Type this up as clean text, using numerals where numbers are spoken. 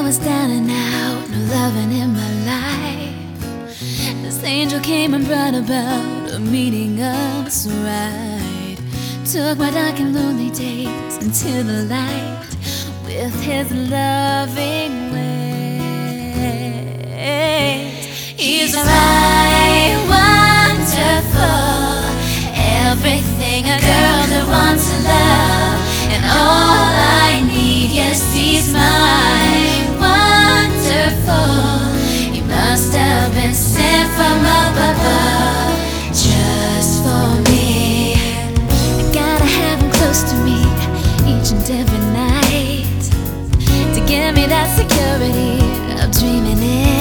was down and out, no loving in my life, this angel came and brought about a meeting of us right. Took my dark and lonely days into the light with his loving ways. He's right, wonderful, everything a girl could want to love, and all I need, yes, he's mine. Wonderful, he must have been sent from up above just for me. I gotta have him close to me each and every night to give me that security of dreaming in.